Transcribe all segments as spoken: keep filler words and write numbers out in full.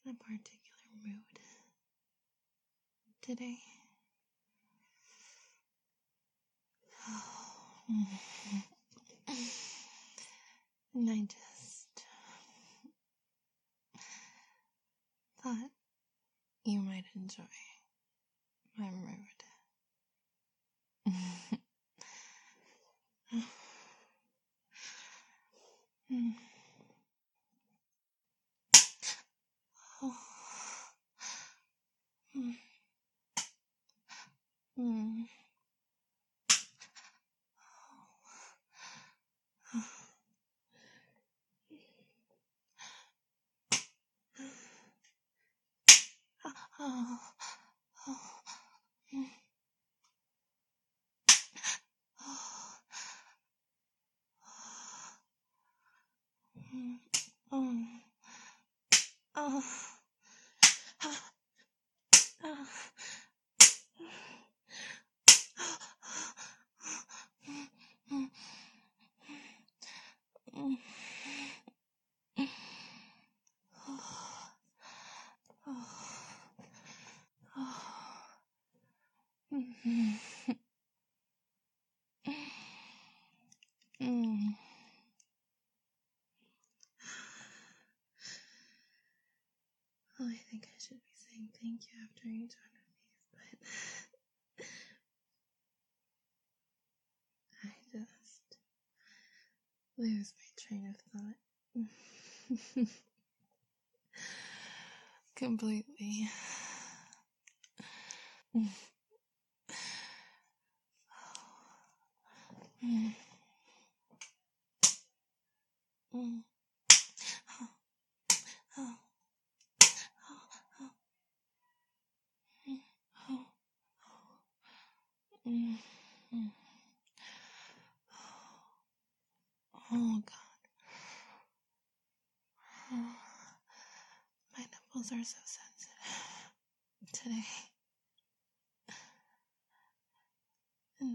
a particular mood today. And I just thought you might enjoy my mood. Mm. Oh, oh, mm. Oh, mm. Oh, oh, oh, mm, mm, mm. Oh, oh, mm, mm. Oh, I think I should be saying thank you after each one of these, but I just lose my train of thought completely. Mm. Mm. Mm. Oh, oh, oh, oh, mm, mm. Oh God. Oh, my nipples are so sensitive today. And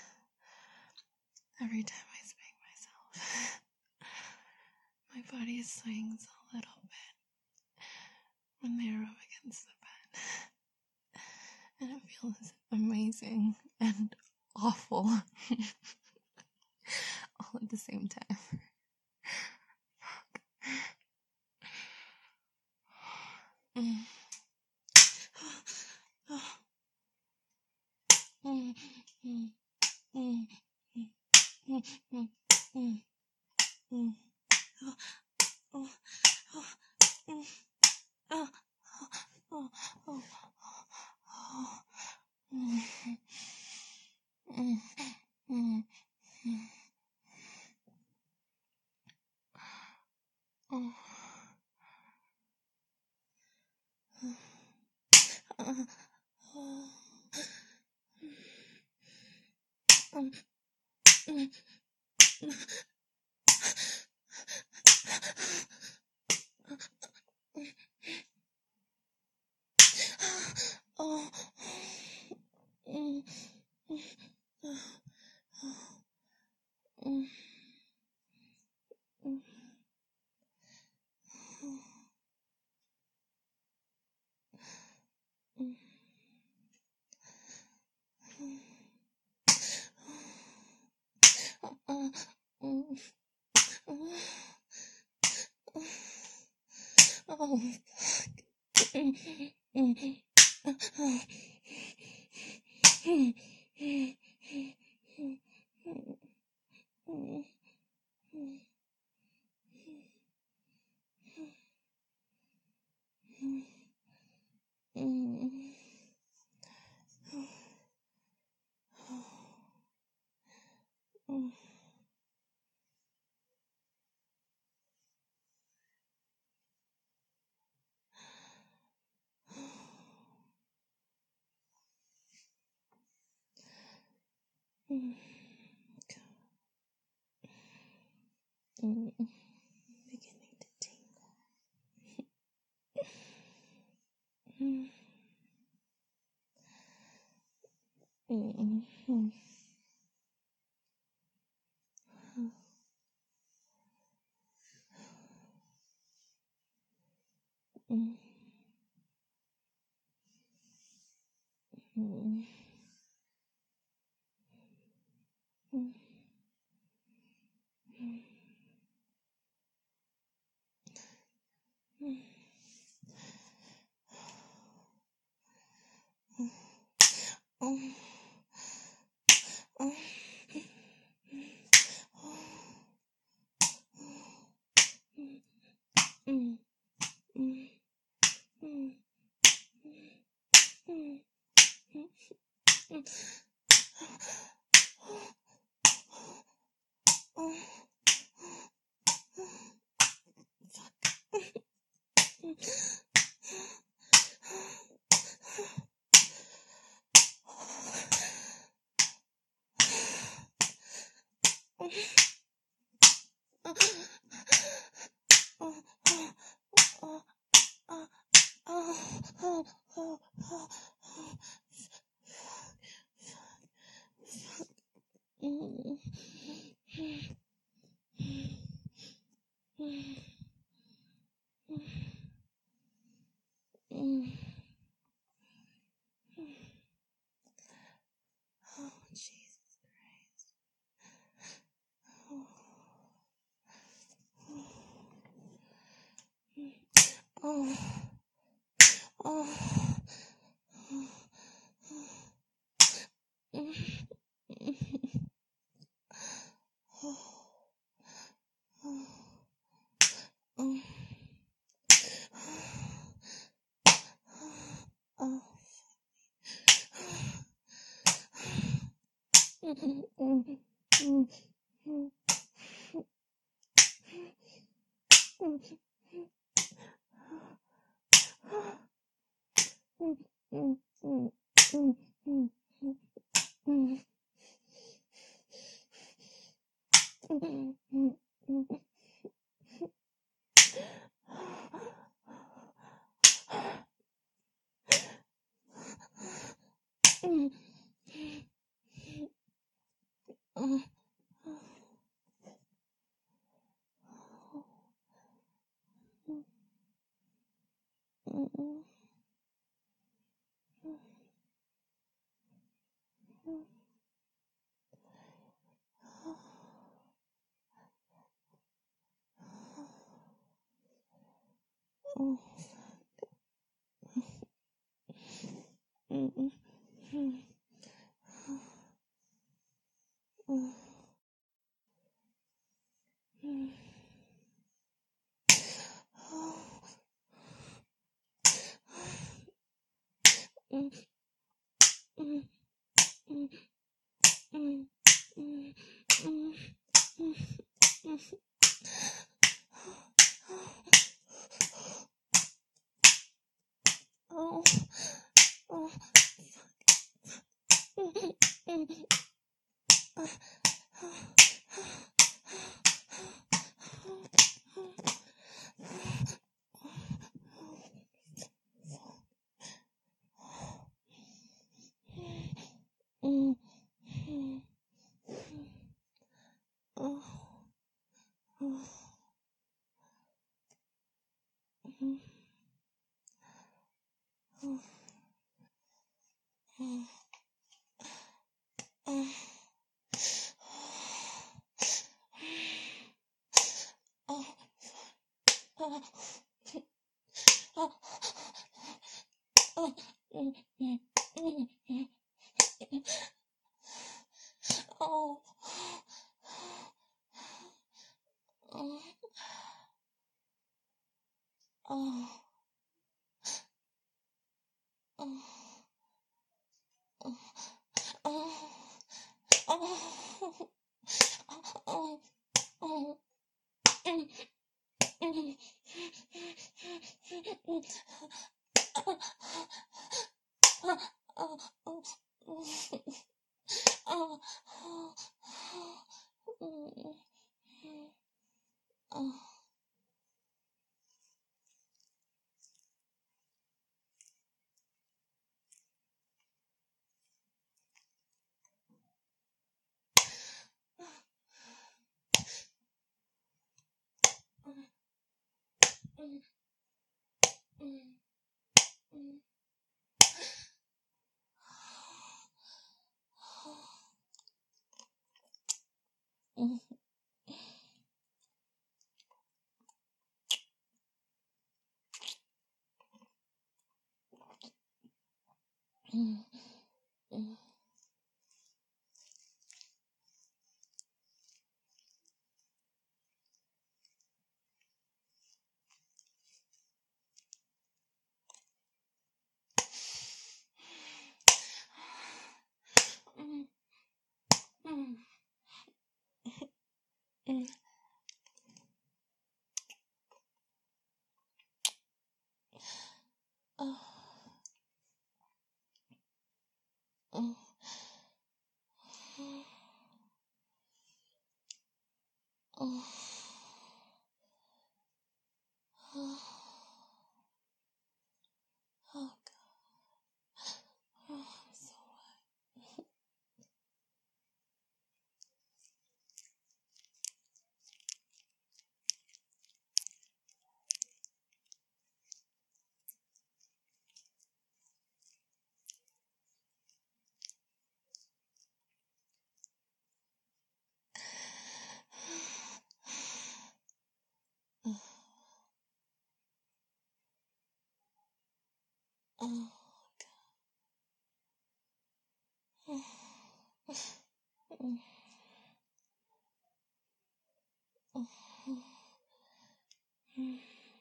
every time I spank myself, my body swings a little bit when they rub against the bed. And it feels amazing and awful all at the same time. Mm. Mm. Mm. Mm. Mm. Mm. Mm. Mm. Oh, oh, oh, mm. Oh, oh, oh, oh, mm. Mm. Mm. Mm. Oh. Uh, oh. Um, mm. Oh. Mm. Oh. Mm. Mm. Mm. Uh, mm. Oh, fuck. Mm. Mm. Oh. Mm. Mm. Mm. Mm. Mm. Mm. Mm. Mm. Beginning to tingle. Mm. Mm. Mm. Mm. Mm. Mm. Mm. Mm. Mm. Mm. Mm. Mm. Mm. Oh, Jesus Christ. Oh, oh, oh, oh. Oh, oh, Mm. Mm. Mm. Mm. Mm. Mm. Oh. Oh. Oh. Oh. Oh, God. Oh, I'm so wet. Oh. Oh. Mm. Oh. Mm.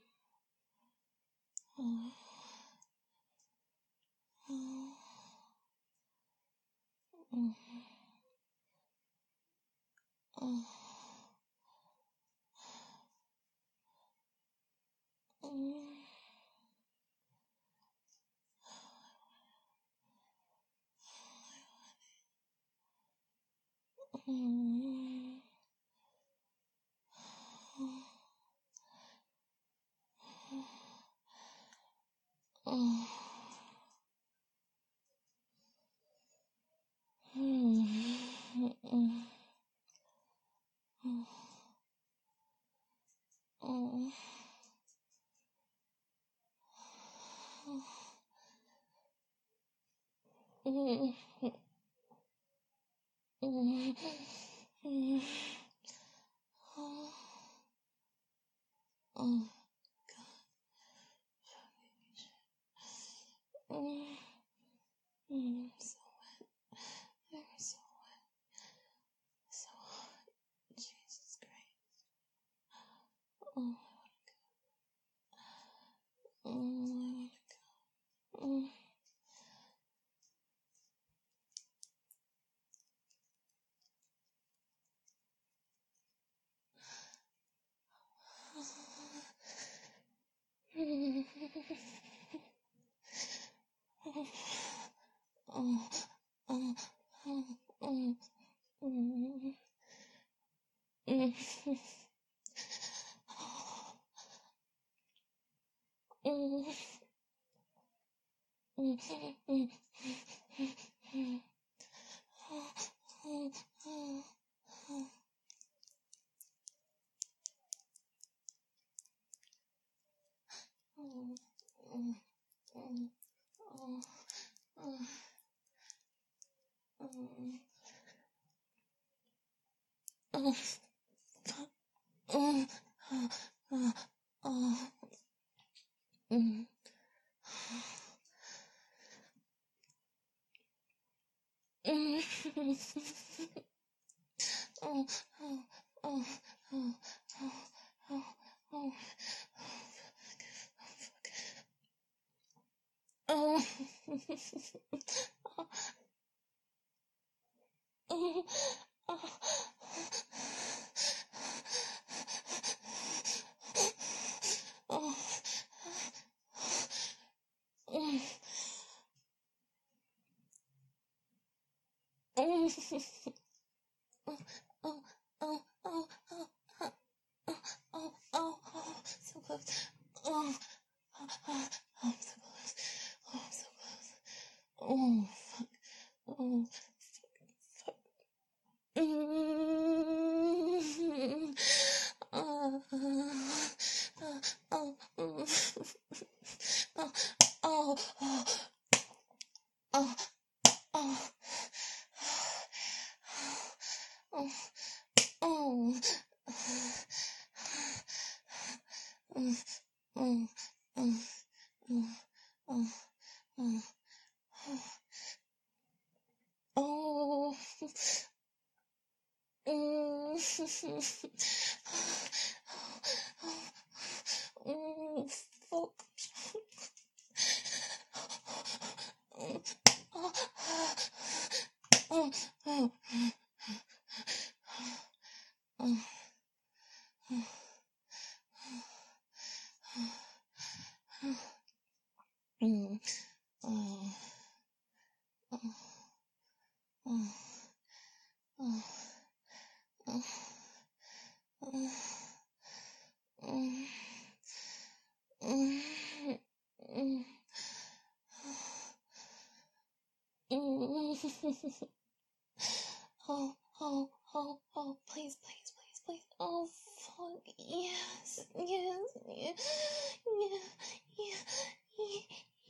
Oh. Oh. Mm. Oh. Mm. Mm. Oh. Mm. Mm. Oh. Mm. Mm. Mm. Oh. Oh. Mm. Mm. So wet. They were so wet. So hot. Jesus Christ. Oh. Oh. Mm. Mm. Oh. Oh. Oh. Oh. Mm. Mm. Mm. Mm. Mm. Mm. Oh. Oh. Oh. Oh. Oh. Oh. Oh. Oh. Oh. Oh. Oh. Oh. Oh. Oh. Mm. Mm. Oh. Oh. Oh. Oh. Oh. Oh. Oh. Oh. Oh. Oh. Oh. Mm. Mm. Oh. Oh. Oh. Oh. Oh. Oh. Oh. Oh. Oh. So close. Oh. Oh. Oh. I'm so close. Oh, I'm so close. Oh, fuck. Oh, fuck. Mm. Oh, oh, oh, mm. Oh, oh, oh, oh, oh. Oh. Mm, mm, mm, mm, mm, mm. Oh. Mm. Mm, fuck. Mm, mm, mm, mm, mm, mm, mm, mm, mm, mm, mm, mm. Oh, oh, oh, oh, please, please, please, please. Oh, fuck. Yes, yes, yes, yeah, yeah, yeah,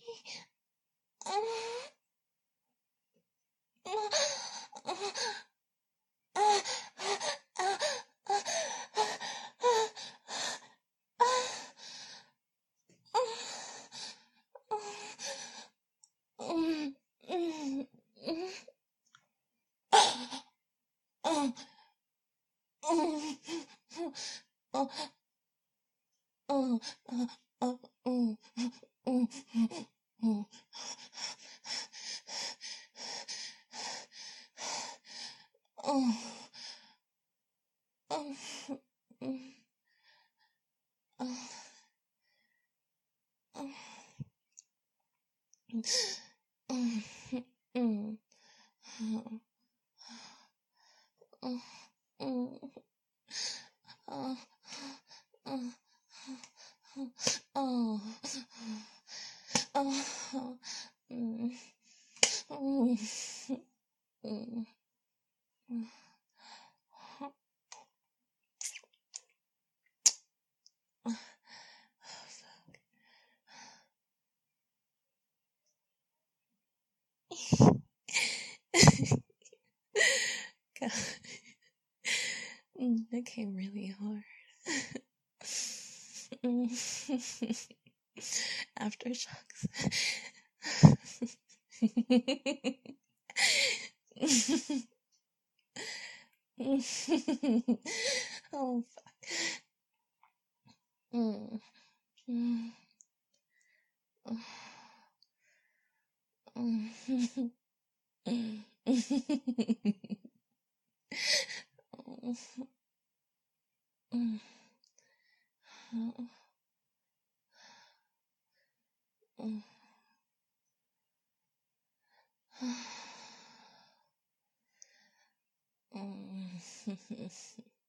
Oh, oh, mm, mm, mm, mm. God. Mm, that came really hard. Mm. Aftershocks. Oh, fuck. Mm. Mm. Mm. Mm. Mm. Mm. Mm.